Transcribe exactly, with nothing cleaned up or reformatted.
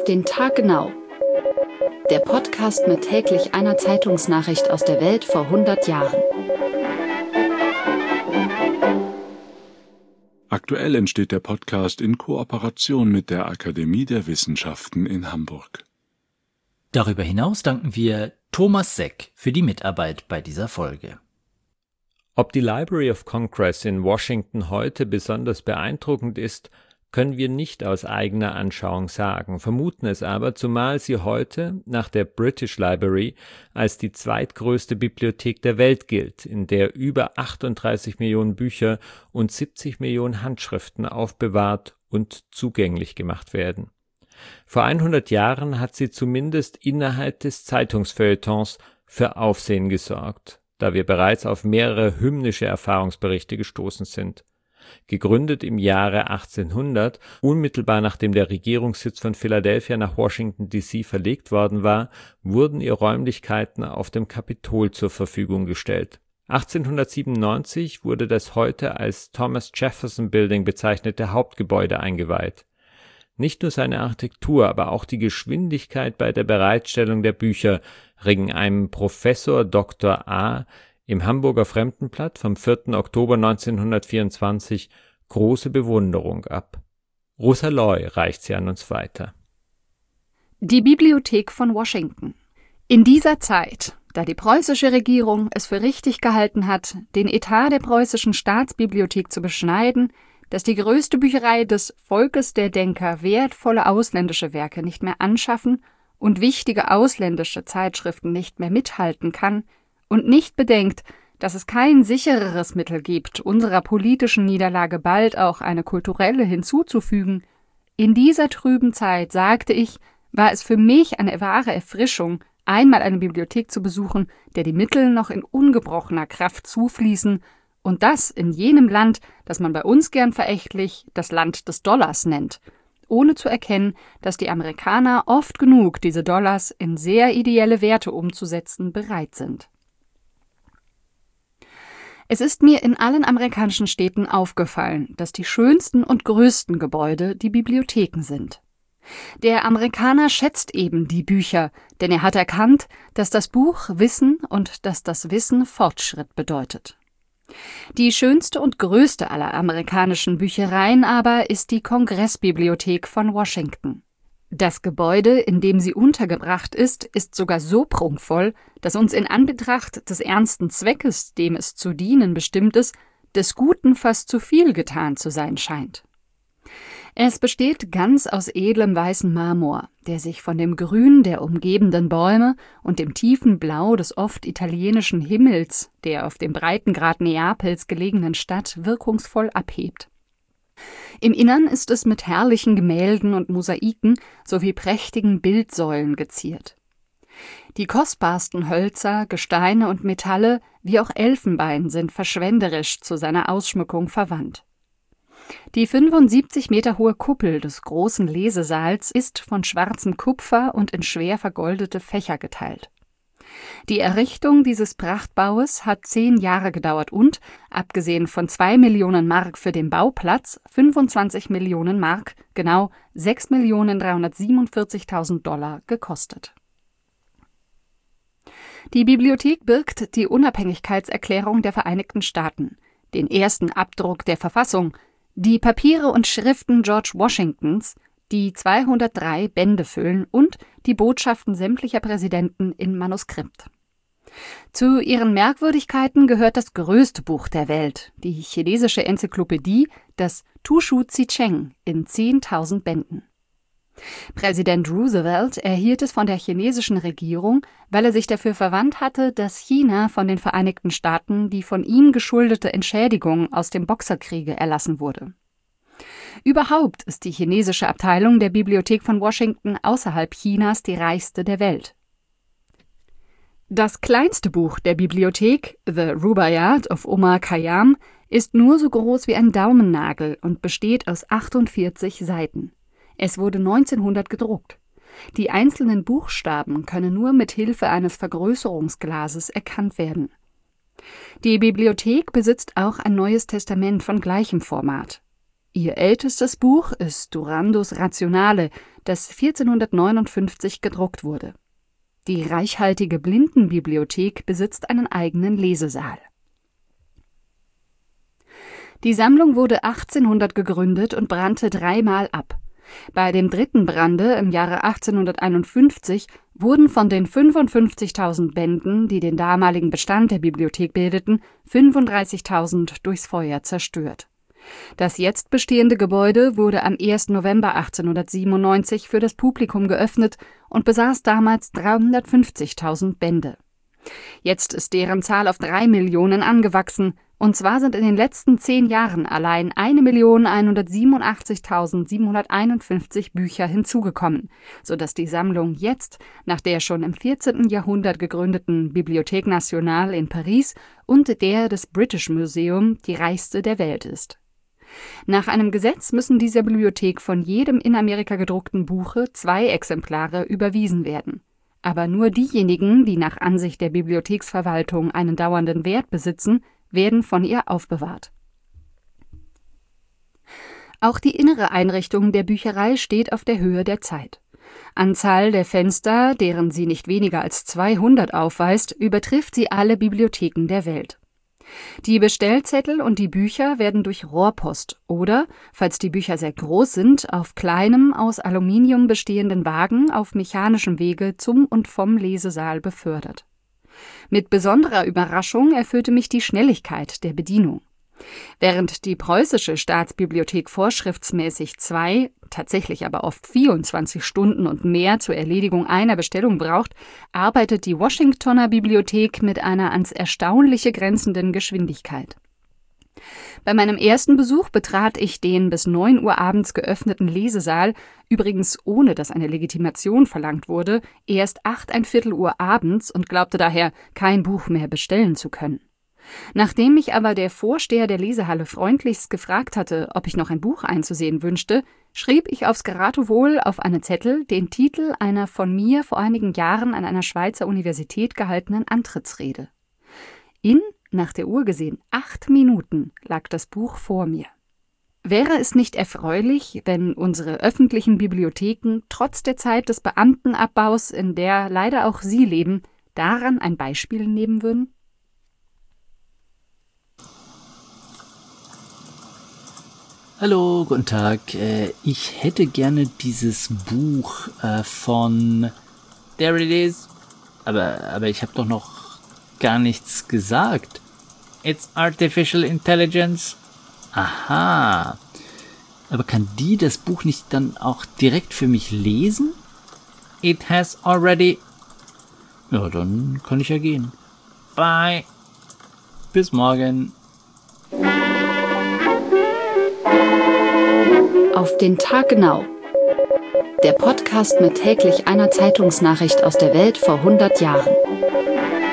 Auf den Tag genau. Der Podcast mit täglich einer Zeitungsnachricht aus der Welt vor hundert Jahren. Aktuell entsteht der Podcast in Kooperation mit der Akademie der Wissenschaften in Hamburg. Darüber hinaus danken wir Thomas Seck für die Mitarbeit bei dieser Folge. Ob die Library of Congress in Washington heute besonders beeindruckend ist, können wir nicht aus eigener Anschauung sagen, vermuten es aber, zumal sie heute nach der British Library als die zweitgrößte Bibliothek der Welt gilt, in der über achtunddreißig Millionen Bücher und siebzig Millionen Handschriften aufbewahrt und zugänglich gemacht werden. Vor hundert Jahren hat sie zumindest innerhalb des Zeitungsfeuilletons für Aufsehen gesorgt, da wir bereits auf mehrere hymnische Erfahrungsberichte gestoßen sind. Gegründet im Jahre achtzehnhundert, unmittelbar nachdem der Regierungssitz von Philadelphia nach Washington D C verlegt worden war, wurden ihr Räumlichkeiten auf dem Kapitol zur Verfügung gestellt. achtzehnhundertsiebenundneunzig wurde das heute als Thomas Jefferson Building bezeichnete Hauptgebäude eingeweiht. Nicht nur seine Architektur, aber auch die Geschwindigkeit bei der Bereitstellung der Bücher regen einem Professor Doktor A. im Hamburger Fremdenblatt vom vierten Oktober neunzehnhundertvierundzwanzig große Bewunderung ab. Rosa Loy reicht sie an uns weiter. Die Bibliothek von Washington. In dieser Zeit, da die preußische Regierung es für richtig gehalten hat, den Etat der preußischen Staatsbibliothek zu beschneiden, dass die größte Bücherei des Volkes der Denker wertvolle ausländische Werke nicht mehr anschaffen und wichtige ausländische Zeitschriften nicht mehr mithalten kann, und nicht bedenkt, dass es kein sichereres Mittel gibt, unserer politischen Niederlage bald auch eine kulturelle hinzuzufügen, in dieser trüben Zeit, sagte ich, war es für mich eine wahre Erfrischung, einmal eine Bibliothek zu besuchen, der die Mittel noch in ungebrochener Kraft zufließen, und das in jenem Land, das man bei uns gern verächtlich das Land des Dollars nennt, ohne zu erkennen, dass die Amerikaner oft genug diese Dollars in sehr ideelle Werte umzusetzen bereit sind. Es ist mir in allen amerikanischen Städten aufgefallen, dass die schönsten und größten Gebäude die Bibliotheken sind. Der Amerikaner schätzt eben die Bücher, denn er hat erkannt, dass das Buch Wissen und dass das Wissen Fortschritt bedeutet. Die schönste und größte aller amerikanischen Büchereien aber ist die Kongressbibliothek von Washington. Das Gebäude, in dem sie untergebracht ist, ist sogar so prunkvoll, dass uns in Anbetracht des ernsten Zweckes, dem es zu dienen bestimmt ist, des Guten fast zu viel getan zu sein scheint. Es besteht ganz aus edlem weißen Marmor, der sich von dem Grün der umgebenden Bäume und dem tiefen Blau des oft italienischen Himmels, der auf dem Breitengrad Neapels gelegenen Stadt, wirkungsvoll abhebt. Im Innern ist es mit herrlichen Gemälden und Mosaiken sowie prächtigen Bildsäulen geziert. Die kostbarsten Hölzer, Gesteine und Metalle, wie auch Elfenbein, sind verschwenderisch zu seiner Ausschmückung verwandt. Die fünfundsiebzig Meter hohe Kuppel des großen Lesesaals ist von schwarzem Kupfer und in schwer vergoldete Fächer geteilt. Die Errichtung dieses Prachtbaues hat zehn Jahre gedauert und, abgesehen von zwei Millionen Mark für den Bauplatz, fünfundzwanzig Millionen Mark, genau sechs Millionen dreihundertsiebenundvierzigtausend Dollar gekostet. Die Bibliothek birgt die Unabhängigkeitserklärung der Vereinigten Staaten, den ersten Abdruck der Verfassung, die Papiere und Schriften George Washingtons, die zweihundertdrei Bände füllen und die Botschaften sämtlicher Präsidenten in Manuskript. Zu ihren Merkwürdigkeiten gehört das größte Buch der Welt, die chinesische Enzyklopädie, das Tushu Zi-Cheng in zehntausend Bänden. Präsident Roosevelt erhielt es von der chinesischen Regierung, weil er sich dafür verwandt hatte, dass China von den Vereinigten Staaten die von ihm geschuldete Entschädigung aus dem Boxerkriege erlassen wurde. Überhaupt ist die chinesische Abteilung der Bibliothek von Washington außerhalb Chinas die reichste der Welt. Das kleinste Buch der Bibliothek, The Rubaiyat of Omar Khayyam, ist nur so groß wie ein Daumennagel und besteht aus achtundvierzig Seiten. Es wurde neunzehnhundert gedruckt. Die einzelnen Buchstaben können nur mit Hilfe eines Vergrößerungsglases erkannt werden. Die Bibliothek besitzt auch ein Neues Testament von gleichem Format. Ihr ältestes Buch ist Durandus Rationale, das vierzehnhundertneunundfünfzig gedruckt wurde. Die reichhaltige Blindenbibliothek besitzt einen eigenen Lesesaal. Die Sammlung wurde achtzehnhundert gegründet und brannte dreimal ab. Bei dem dritten Brande im Jahre achtzehnhunderteinundfünfzig wurden von den fünfundfünfzigtausend Bänden, die den damaligen Bestand der Bibliothek bildeten, fünfunddreißigtausend durchs Feuer zerstört. Das jetzt bestehende Gebäude wurde am ersten November achtzehnhundertsiebenundneunzig für das Publikum geöffnet und besaß damals dreihundertfünfzigtausend Bände. Jetzt ist deren Zahl auf drei Millionen angewachsen, und zwar sind in den letzten zehn Jahren allein eine Million hundertsiebenundachtzigtausendsiebenhunderteinundfünfzig Bücher hinzugekommen, sodass die Sammlung jetzt nach der schon im vierzehnten Jahrhundert gegründeten Bibliothèque Nationale in Paris und der des British Museum die reichste der Welt ist. Nach einem Gesetz müssen dieser Bibliothek von jedem in Amerika gedruckten Buche zwei Exemplare überwiesen werden. Aber nur diejenigen, die nach Ansicht der Bibliotheksverwaltung einen dauernden Wert besitzen, werden von ihr aufbewahrt. Auch die innere Einrichtung der Bücherei steht auf der Höhe der Zeit. Anzahl der Fenster, deren sie nicht weniger als zweihundert aufweist, übertrifft sie alle Bibliotheken der Welt. Die Bestellzettel und die Bücher werden durch Rohrpost oder, falls die Bücher sehr groß sind, auf kleinem, aus Aluminium bestehenden Wagen auf mechanischem Wege zum und vom Lesesaal befördert. Mit besonderer Überraschung erfüllte mich die Schnelligkeit der Bedienung. Während die preußische Staatsbibliothek vorschriftsmäßig zwei, tatsächlich aber oft vierundzwanzig Stunden und mehr zur Erledigung einer Bestellung braucht, arbeitet die Washingtoner Bibliothek mit einer ans Erstaunliche grenzenden Geschwindigkeit. Bei meinem ersten Besuch betrat ich den bis neun Uhr abends geöffneten Lesesaal, übrigens ohne dass eine Legitimation verlangt wurde, erst acht ein Viertel Uhr abends und glaubte daher, kein Buch mehr bestellen zu können. Nachdem mich aber der Vorsteher der Lesehalle freundlichst gefragt hatte, ob ich noch ein Buch einzusehen wünschte, schrieb ich aufs Geratewohl auf einen Zettel den Titel einer von mir vor einigen Jahren an einer Schweizer Universität gehaltenen Antrittsrede. In, nach der Uhr gesehen, acht Minuten lag das Buch vor mir. Wäre es nicht erfreulich, wenn unsere öffentlichen Bibliotheken trotz der Zeit des Beamtenabbaus, in der leider auch Sie leben, daran ein Beispiel nehmen würden? Hallo, guten Tag. Ich hätte gerne dieses Buch von... There it is. Aber, aber ich habe doch noch gar nichts gesagt. It's Artificial Intelligence. Aha. Aber kann die das Buch nicht dann auch direkt für mich lesen? It has already... Ja, dann kann ich ja gehen. Bye. Bis morgen. Auf den Tag genau. Der Podcast mit täglich einer Zeitungsnachricht aus der Welt vor hundert Jahren.